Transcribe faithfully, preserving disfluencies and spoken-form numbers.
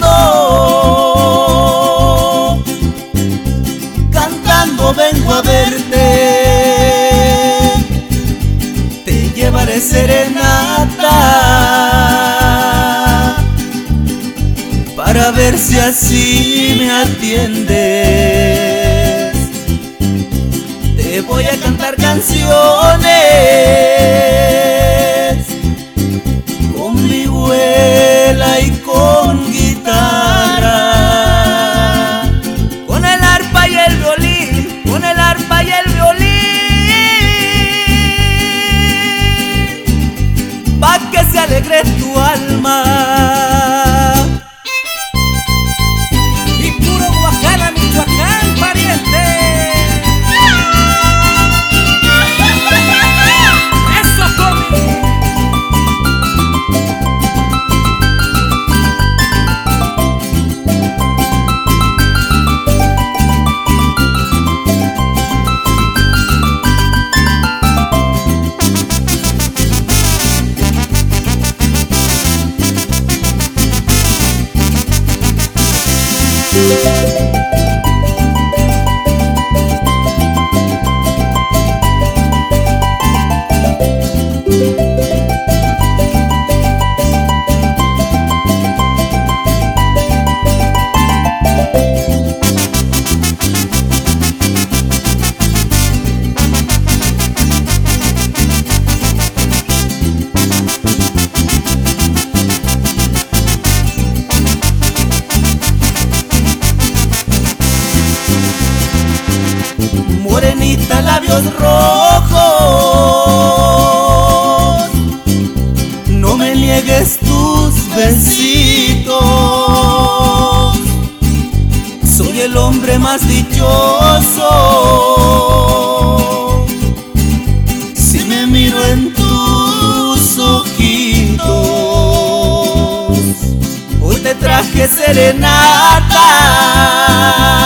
cantando, cantando vengo a verte. Te llevaré serenata para ver si así me atiendes. Te voy a cantar canciones con vihuela y con guitarra, con el arpa y el violín, con el arpa y el violín, pa' que se alegre tu alma. Y puro Guajala, Michoacán, pariente. Morenita, labios rojos, no me niegues tus besitos. Soy el hombre más dichoso si me miro en tus ojitos. Hoy te traje serenata